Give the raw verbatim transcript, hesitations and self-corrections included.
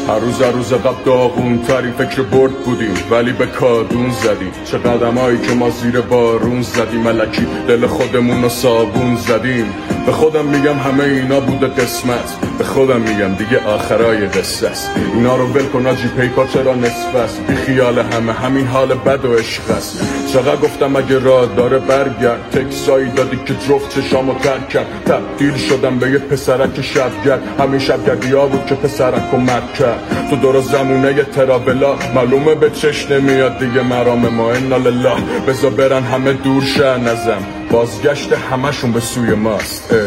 هر روز هر روز قبل داغون ترین فکر برد بودیم ولی به کادون زدیم. چه قدمایی که ما زیر بارون زدیم، ملکی دل خودمون رو صابون زدیم. به خودم میگم همه اینا بوده قسمت، به خودم میگم دیگه آخرای قصه است. اینا رو ول کن آجی، پیکا چرا نصف است؟ بی خیال همه همین حال بد و عشق است. چقدر گفتم اگه راه داره برگرد، تکسایی دادی که جفت چشامو ترک کرد. تبدیل شدم به یه پسرک شبگرد، همین شبگردی ها بود که پسرک و مرد کرد. تو دور زمونه یه ترابلا، معلومه به چش نمیاد دیگه مرام ما. انا لله بزا برن همه دور شن ازم، بازگشت همشون به سوی ماست.